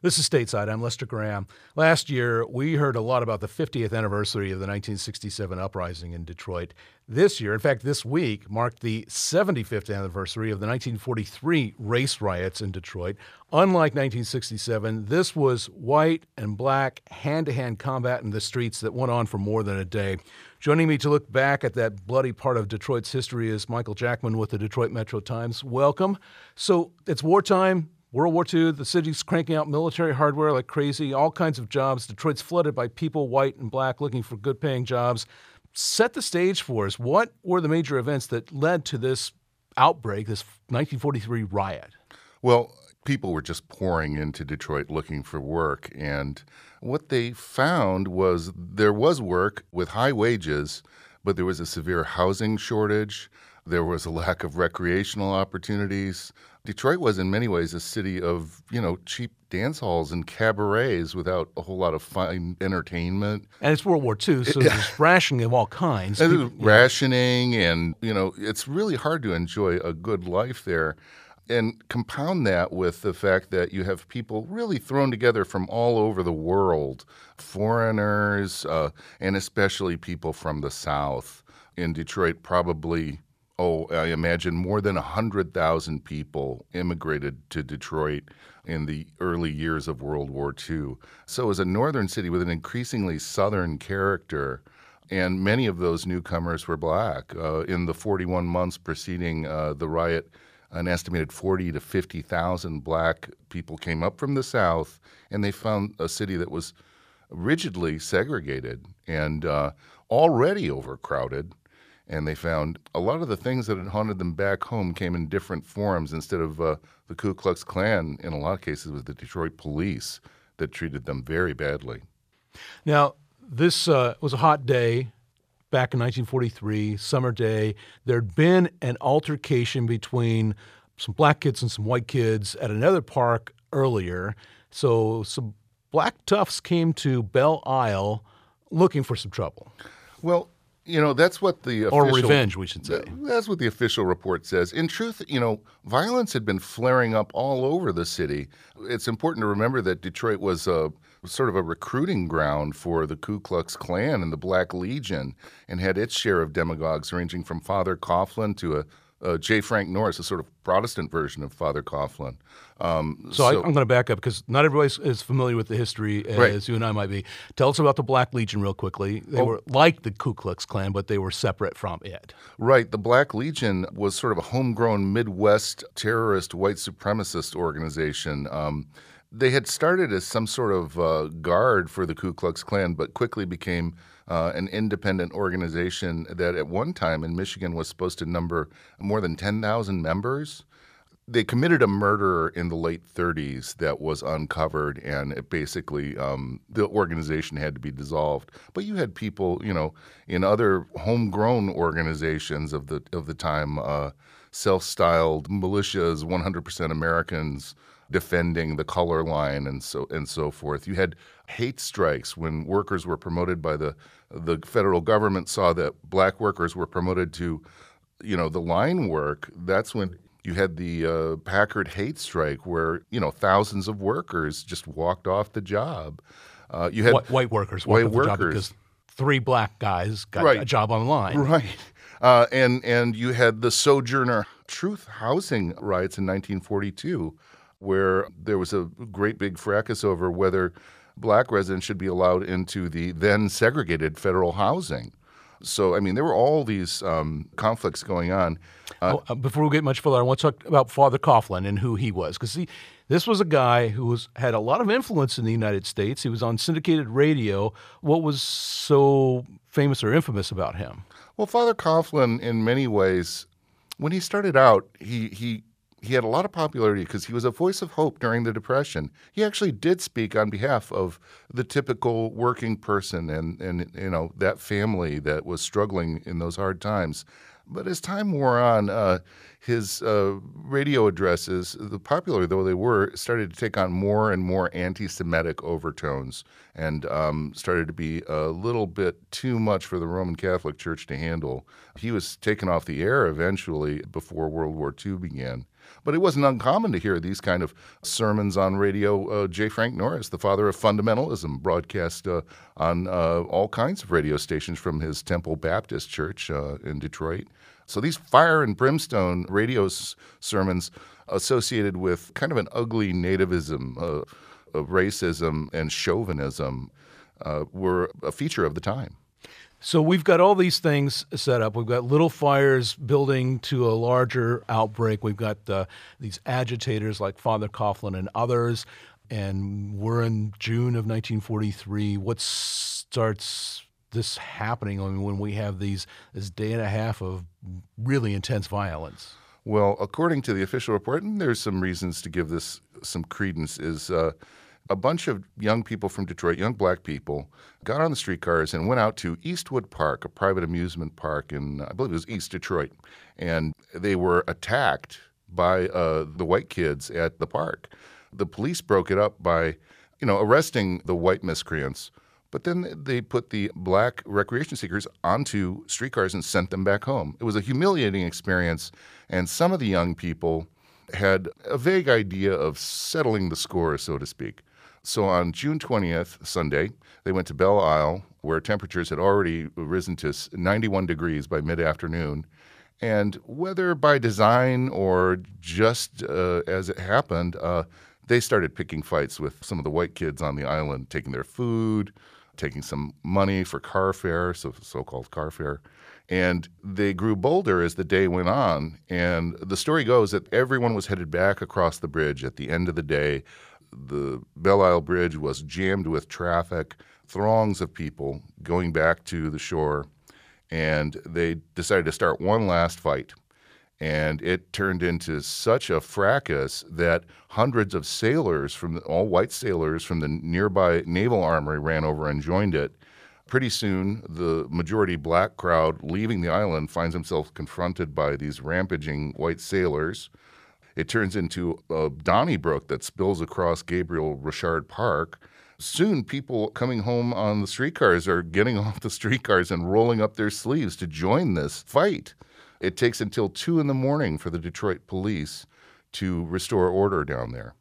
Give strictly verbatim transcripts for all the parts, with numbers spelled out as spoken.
This is Stateside. I'm Lester Graham. Last year, we heard a lot about the fiftieth anniversary of the nineteen sixty-seven uprising in Detroit. This year, in fact, this week, marked the seventy-fifth anniversary of the nineteen forty-three race riots in Detroit. Unlike nineteen sixty-seven, this was white and black hand-to-hand combat in the streets that went on for more than a day. Joining me to look back at that bloody part of Detroit's history is Michael Jackman with the Detroit Metro Times. Welcome. So it's wartime. World War Two, the city's cranking out military hardware like crazy, all kinds of jobs. Detroit's flooded by people, white and black, looking for good-paying jobs. Set the stage for us. What were the major events that led to this outbreak, this nineteen forty-three riot? Well, people were just pouring into Detroit looking for work, and what they found was there was work with high wages, but there was a severe housing shortage. There was a lack of recreational opportunities. Detroit was in many ways a city of, you know, cheap dance halls and cabarets without a whole lot of fine entertainment. And it's World War Two, so there's rationing of all kinds. And People, rationing and, you know, it's really hard to enjoy a good life there. And compound that with the fact that you have people really thrown together from all over the world, foreigners, uh, and especially people from the South. In Detroit, probably Oh, I imagine more than one hundred thousand people immigrated to Detroit in the early years of World War Two. So it was a northern city with an increasingly southern character, and many of those newcomers were black. Uh, in the forty-one months preceding uh, the riot, an estimated forty to fifty thousand black people came up from the South, and they found a city that was rigidly segregated and uh, already overcrowded. And they found a lot of the things that had haunted them back home came in different forms. Instead of uh, the Ku Klux Klan, in a lot of cases, it was the Detroit police that treated them very badly. Now, this uh, was a hot day back in nineteen forty-three, summer day. There'd been an altercation between some black kids and some white kids at another park earlier. So some black toughs came to Belle Isle looking for some trouble. Well, you know, that's what the official... Or revenge, we should say. That's what the official report says. In truth, you know, violence had been flaring up all over the city. It's important to remember that Detroit was a, sort of a recruiting ground for the Ku Klux Klan and the Black Legion, and had its share of demagogues ranging from Father Coughlin to a Uh, J. Frank Norris, a sort of Protestant version of Father Coughlin. Um, so, so I, I'm going to back up because not everybody is familiar with the history as right. you and I might be. Tell us about the Black Legion real quickly. They oh. were like the Ku Klux Klan, but they were separate from it. Right. The Black Legion was sort of a homegrown Midwest terrorist white supremacist organization. Um, they had started as some sort of uh, guard for the Ku Klux Klan, but quickly became Uh, an independent organization that at one time in Michigan was supposed to number more than ten thousand members. They committed a murder in the late thirties that was uncovered, and it basically um, the organization had to be dissolved. But you had people, you know, in other homegrown organizations of the of the time, uh, self-styled militias, one hundred percent Americans, defending the color line and so and so forth. You had hate strikes when workers were promoted by the the federal government saw that black workers were promoted to, you know, the line work. That's when you had the uh, Packard hate strike where, you know, thousands of workers just walked off the job. Uh, you had white, white workers white walked off the job workers. because three black guys got Right. a job on the line. Right. Uh, and, and you had the Sojourner Truth housing riots in nineteen forty-two, where there was a great big fracas over whether black residents should be allowed into the then segregated federal housing. So, I mean, there were all these um, conflicts going on. Uh, oh, uh, before we get much further, I want to talk about Father Coughlin and who he was. Because, see, this was a guy who was had a lot of influence in the United States. He was on syndicated radio. What was so famous or infamous about him? Well, Father Coughlin, in many ways, when he started out, he he he had a lot of popularity because he was a voice of hope during the Depression. He actually did speak on behalf of the typical working person and, and you know, that family that was struggling in those hard times. But as time wore on, uh, his uh, radio addresses, the popular though they were, started to take on more and more anti-Semitic overtones and um, started to be a little bit too much for the Roman Catholic Church to handle. He was taken off the air eventually before World War Two began. But it wasn't uncommon to hear these kind of sermons on radio. Uh, J. Frank Norris, the father of fundamentalism, broadcast uh, on uh, all kinds of radio stations from his Temple Baptist Church uh, in Detroit. So these fire and brimstone radio s- sermons associated with kind of an ugly nativism, uh, of racism and chauvinism uh, were a feature of the time. So we've got all these things set up. We've got little fires building to a larger outbreak. We've got uh, these agitators like Father Coughlin and others. And we're in June of nineteen forty-three. What starts this happening I mean, when we have these this day and a half of really intense violence? Well, according to the official report, and there's some reasons to give this some credence, is uh, a bunch of young people from Detroit, young black people, got on the streetcars and went out to Eastwood Park, a private amusement park in, I believe it was East Detroit. And they were attacked by uh, the white kids at the park. The police broke it up by, you know, arresting the white miscreants. But then they put the black recreation seekers onto streetcars and sent them back home. It was a humiliating experience, and some of the young people had a vague idea of settling the score, so to speak. So on June twentieth, Sunday, they went to Belle Isle, where temperatures had already risen to ninety-one degrees by mid-afternoon. And whether by design or just uh, as it happened, uh, they started picking fights with some of the white kids on the island, taking their food, taking some money for car fare, so so-called car fare. And they grew bolder as the day went on. And the story goes that everyone was headed back across the bridge at the end of the day. The Belle Isle Bridge was jammed with traffic, throngs of people going back to the shore. And they decided to start one last fight. And it turned into such a fracas that hundreds of sailors, from the, all white sailors from the nearby naval armory, ran over and joined it. Pretty soon, the majority black crowd leaving the island finds himself confronted by these rampaging white sailors. It turns into a Donnybrook that spills across Gabriel Richard Park. Soon, people coming home on the streetcars are getting off the streetcars and rolling up their sleeves to join this fight. It takes until two in the morning for the Detroit police to restore order down there.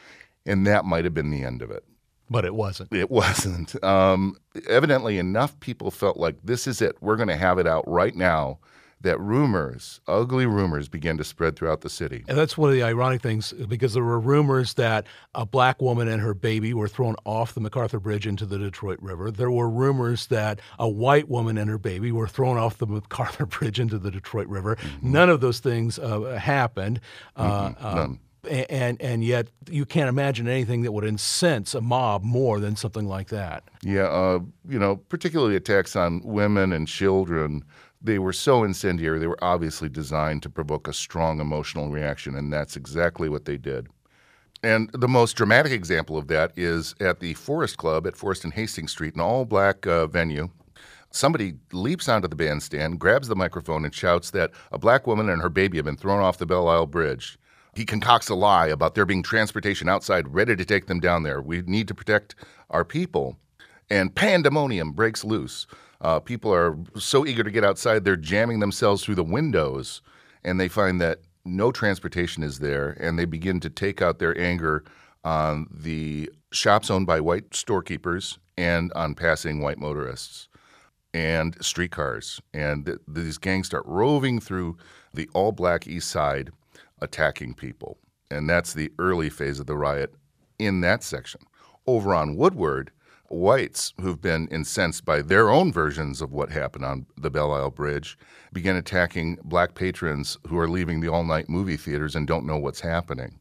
And that might have been the end of it. But it wasn't. It wasn't. Um, evidently, enough people felt like this is it. We're going to have it out right now, that rumors, ugly rumors, began to spread throughout the city. And that's one of the ironic things, because there were rumors that a black woman and her baby were thrown off the MacArthur Bridge into the Detroit River. There were rumors that a white woman and her baby were thrown off the MacArthur Bridge into the Detroit River. Mm-hmm. None of those things uh, happened. Mm-hmm. Uh, None. Um, and and yet you can't imagine anything that would incense a mob more than something like that. Yeah, uh, you know, particularly attacks on women and children. They were so incendiary. They were obviously designed to provoke a strong emotional reaction, and that's exactly what they did. And the most dramatic example of that is at the Forest Club at Forest and Hastings Street, an all-black uh, venue. Somebody leaps onto the bandstand, grabs the microphone, and shouts that a black woman and her baby have been thrown off the Belle Isle Bridge. He concocts a lie about there being transportation outside ready to take them down there. We need to protect our people. And pandemonium breaks loose. Uh, people are so eager to get outside, they're jamming themselves through the windows, and they find that no transportation is there, and they begin to take out their anger on the shops owned by white storekeepers and on passing white motorists and streetcars. And th- these gangs start roving through the all-black East Side, attacking people. And that's the early phase of the riot in that section. Over on Woodward, whites who've been incensed by their own versions of what happened on the Belle Isle Bridge began attacking black patrons who are leaving the all-night movie theaters and don't know what's happening.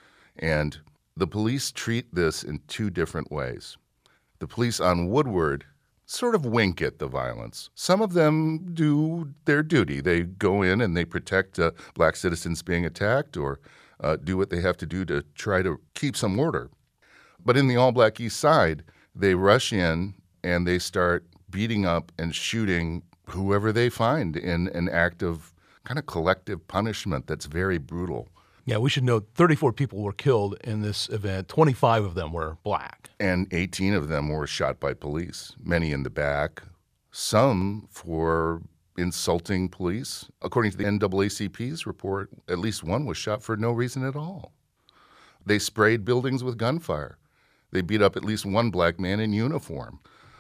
And the police treat this in two different ways. The police on Woodward sort of wink at the violence. Some of them do their duty. They go in and they protect uh, black citizens being attacked or uh, do what they have to do to try to keep some order. But in the all-black East Side, they rush in and they start beating up and shooting whoever they find in an act of kind of collective punishment that's very brutal. Yeah, we should note thirty-four people were killed in this event. twenty-five of them were black. And eighteen of them were shot by police, many in the back, some for insulting police. According to the N double A C P's report, at least one was shot for no reason at all. They sprayed buildings with gunfire. They beat up at least one black man in uniform.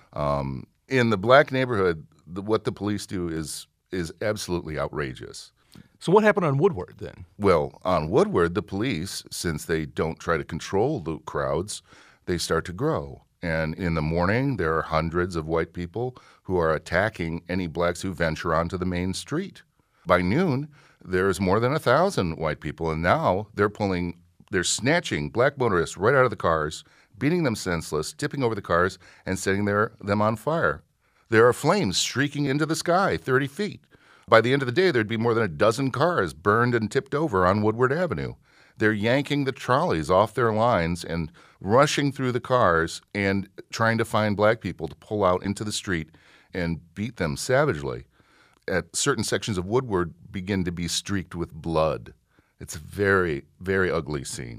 Um, in the black neighborhood, the, what the police do is is absolutely outrageous. So what happened on Woodward then? Well, on Woodward, the police, since they don't try to control the crowds, they start to grow. And in the morning, there are hundreds of white people who are attacking any blacks who venture onto the main street. By noon, there's more than a thousand white people, and now they're pulling, they're snatching black motorists right out of the cars, beating them senseless, tipping over the cars, and setting their, them on fire. There are flames streaking into the sky thirty feet. By the end of the day, there'd be more than a dozen cars burned and tipped over on Woodward Avenue. They're yanking the trolleys off their lines and rushing through the cars and trying to find black people to pull out into the street and beat them savagely. At certain sections of Woodward begin to be streaked with blood. It's a very, very ugly scene.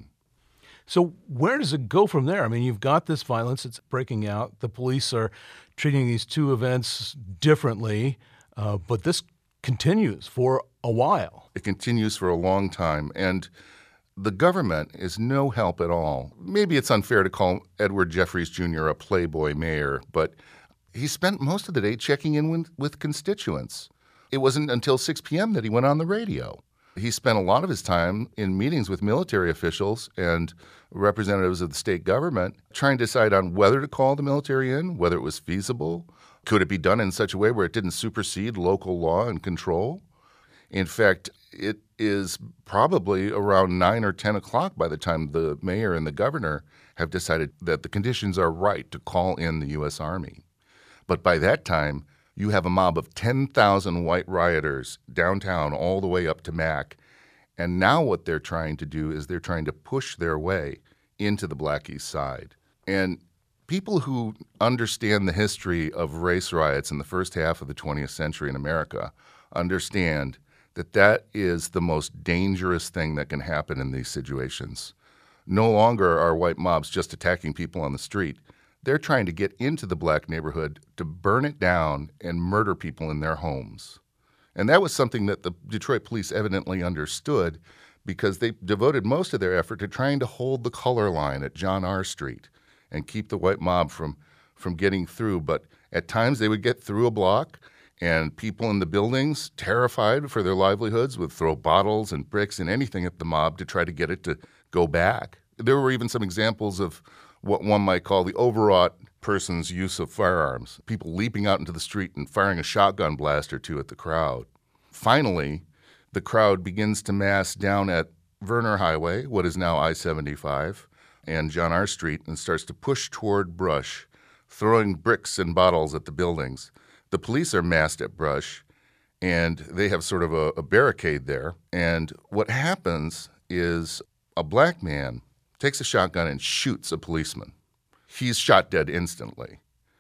So where does it go from there? I mean, you've got this violence, it's breaking out. The police are treating these two events differently, uh, but this continues for a while. It continues for a long time, and the government is no help at all. Maybe it's unfair to call Edward Jeffries Junior a playboy mayor, but he spent most of the day checking in with, with constituents. It wasn't until six p.m. that he went on the radio. He spent a lot of his time in meetings with military officials and representatives of the state government trying to decide on whether to call the military in, whether it was feasible. Could it be done in such a way where it didn't supersede local law and control? In fact, it is probably around nine or ten o'clock by the time the mayor and the governor have decided that the conditions are right to call in the U S Army. But by that time, you have a mob of ten thousand white rioters downtown all the way up to Mack. And now what they're trying to do is they're trying to push their way into the Black East Side. And people who understand the history of race riots in the first half of the twentieth century in America understand that that is the most dangerous thing that can happen in these situations. No longer are white mobs just attacking people on the street. They're trying to get into the black neighborhood to burn it down and murder people in their homes. And that was something that the Detroit police evidently understood because they devoted most of their effort to trying to hold the color line at John R. Street and keep the white mob from, from getting through. But at times they would get through a block, and people in the buildings, terrified for their livelihoods, would throw bottles and bricks and anything at the mob to try to get it to go back. There were even some examples of what one might call the overwrought person's use of firearms, people leaping out into the street and firing a shotgun blast or two at the crowd. Finally, the crowd begins to mass down at Verner Highway, what is now I seventy-five, and John R. Street, and starts to push toward Brush, throwing bricks and bottles at the buildings. The police are massed at Brush, and they have sort of a, a barricade there. And what happens is a black man takes a shotgun and shoots a policeman. He's shot dead instantly.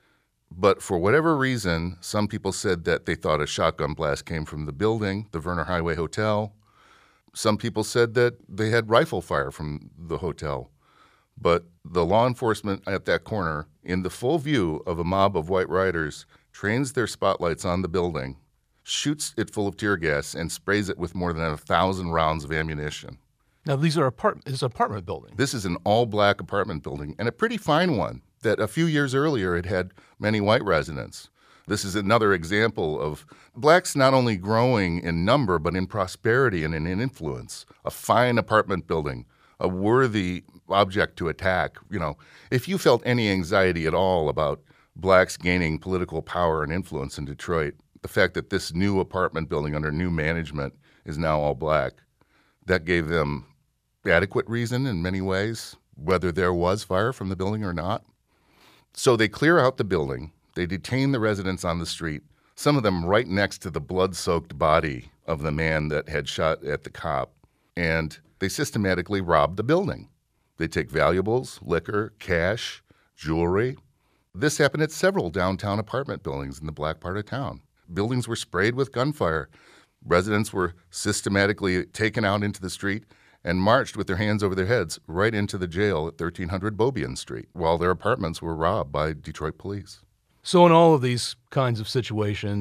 But for whatever reason, some people said that they thought a shotgun blast came from the building, the Verner Highway Hotel. Some people said that they had rifle fire from the hotel. But the law enforcement at that corner, in the full view of a mob of white rioters, trains their spotlights on the building, shoots it full of tear gas, and sprays it with more than a thousand rounds of ammunition. Now, these are apart- this is an apartment building. This is an all-black apartment building, and a pretty fine one that a few years earlier had had many white residents. This is another example of blacks not only growing in number, but in prosperity and in influence. A fine apartment building, a worthy object to attack. You know, if you felt any anxiety at all about blacks gaining political power and influence in Detroit, the fact that this new apartment building under new management is now all black, that gave them adequate reason in many ways, whether there was fire from the building or not. So they clear out the building. They detain the residents on the street, some of them right next to the blood-soaked body of the man that had shot at the cop, and they systematically rob the building. They take valuables, liquor, cash, jewelry. This happened at several downtown apartment buildings in the black part of town. Buildings were sprayed with gunfire. Residents were systematically taken out into the street and marched with their hands over their heads right into the jail at thirteen hundred Beaubien Street, while their apartments were robbed by Detroit police. So in all of these kinds of situations,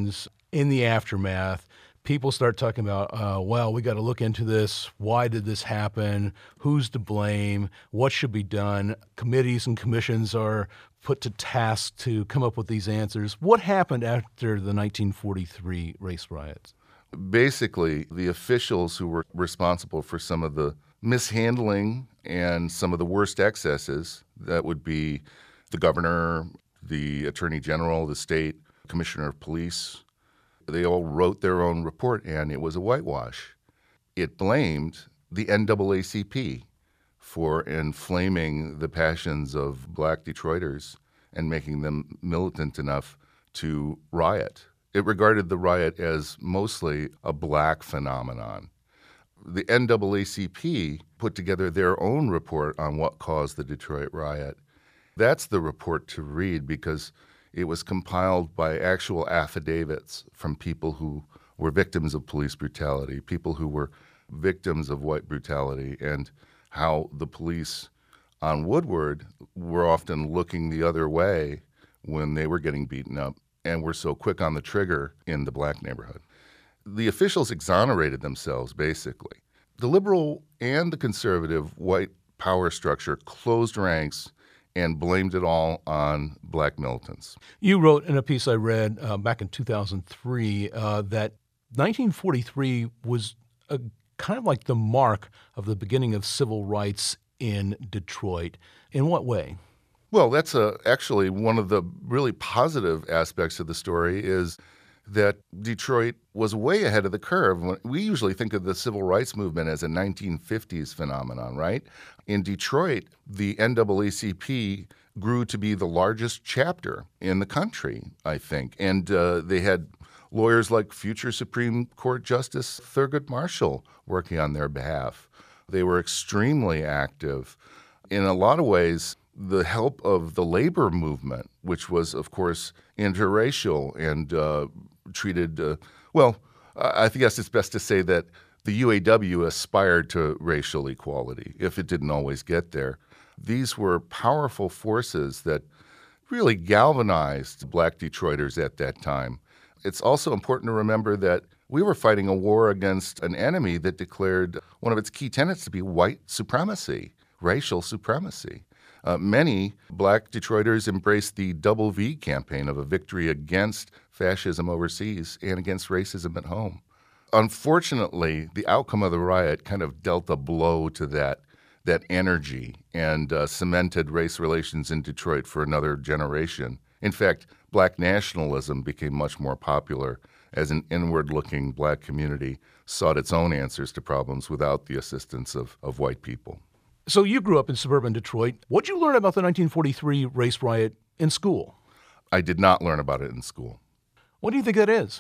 in the aftermath, people start talking about, uh, well, we got to look into this. Why did this happen? Who's to blame? What should be done? Committees and commissions are put to task to come up with these answers. What happened after the nineteen forty-three race riots? Basically, the officials who were responsible for some of the mishandling and some of the worst excesses, that would be the governor, the attorney general, the state commissioner of police, they all wrote their own report, and it was a whitewash. It blamed the N double A C P for inflaming the passions of black Detroiters and making them militant enough to riot. It regarded the riot as mostly a black phenomenon. The N double A C P put together their own report on what caused the Detroit riot. That's the report to read because it was compiled by actual affidavits from people who were victims of police brutality, people who were victims of white brutality, and how the police on Woodward were often looking the other way when they were getting beaten up and were so quick on the trigger in the black neighborhood. The officials exonerated themselves, basically. The liberal and the conservative white power structure closed ranks and blamed it all on black militants. You wrote in a piece I read uh, back in two thousand three uh, that nineteen forty-three was a, kind of like the mark of the beginning of civil rights in Detroit. In what way? Well, that's a, actually one of the really positive aspects of the story is that Detroit was way ahead of the curve. We usually think of the civil rights movement as a nineteen fifties phenomenon, right? In Detroit, the N double A C P grew to be the largest chapter in the country, I think. And uh, they had lawyers like future Supreme Court Justice Thurgood Marshall working on their behalf. They were extremely active. In a lot of ways, the help of the labor movement, which was, of course, interracial and uh, treated, uh, well, I think it's best to say that the U A W aspired to racial equality, if it didn't always get there. These were powerful forces that really galvanized black Detroiters at that time. It's also important to remember that we were fighting a war against an enemy that declared one of its key tenets to be white supremacy, racial supremacy. Uh, many black Detroiters embraced the Double V campaign of a victory against fascism overseas and against racism at home. Unfortunately, the outcome of the riot kind of dealt a blow to that, that energy and uh, cemented race relations in Detroit for another generation. In fact, black nationalism became much more popular as an inward-looking black community sought its own answers to problems without the assistance of, of white people. So you grew up in suburban Detroit. What did you learn about the nineteen forty-three race riot in school? I did not learn about it in school. What do you think that is?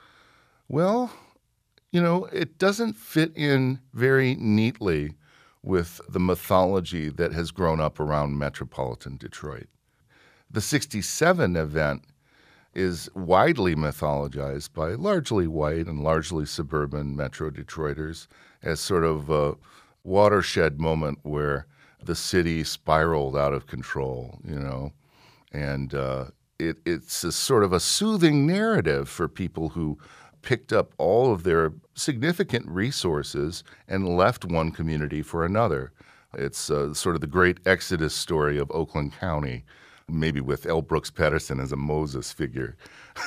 Well, you know, it doesn't fit in very neatly with the mythology that has grown up around metropolitan Detroit. The sixty-seven event is widely mythologized by largely white and largely suburban Metro Detroiters as sort of a watershed moment where the city spiraled out of control, you know, and uh, it, it's a sort of a soothing narrative for people who picked up all of their significant resources and left one community for another. It's uh, sort of the great exodus story of Oakland County, maybe with L. Brooks Patterson as a Moses figure.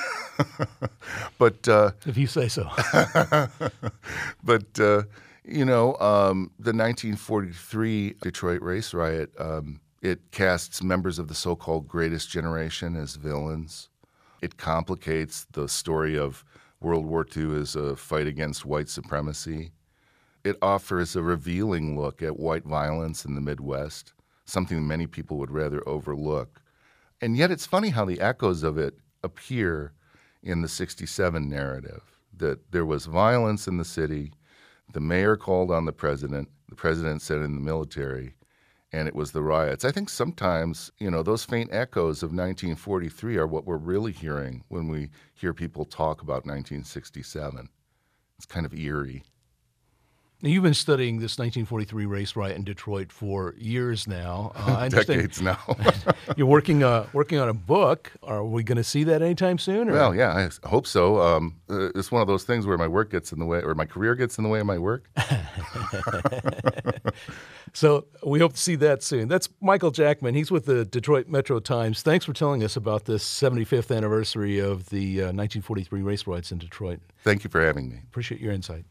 but uh, if you say so. but uh, you know, um, the nineteen forty-three Detroit race riot, um, it casts members of the so-called greatest generation as villains. It complicates the story of World War Two as a fight against white supremacy. It offers a revealing look at white violence in the Midwest, something many people would rather overlook. And yet it's funny how the echoes of it appear in the sixty-seven narrative, that there was violence in the city, the mayor called on the president, the president said in the military, and it was the riots. I think sometimes, you know, those faint echoes of nineteen forty-three are what we're really hearing when we hear people talk about nineteen sixty-seven. It's kind of eerie. Now, you've been studying this nineteen forty-three race riot in Detroit for years now. Uh, I understand Decades now. you're working uh, working on a book. Are we going to see that anytime soon? Or? Well, yeah, I hope so. Um, uh, it's one of those things where my work gets in the way, or my career gets in the way of my work. So we hope to see that soon. That's Michael Jackman. He's with the Detroit Metro Times. Thanks for telling us about this seventy-fifth anniversary of the uh, nineteen forty-three race riots in Detroit. Thank you for having me. Appreciate your insight.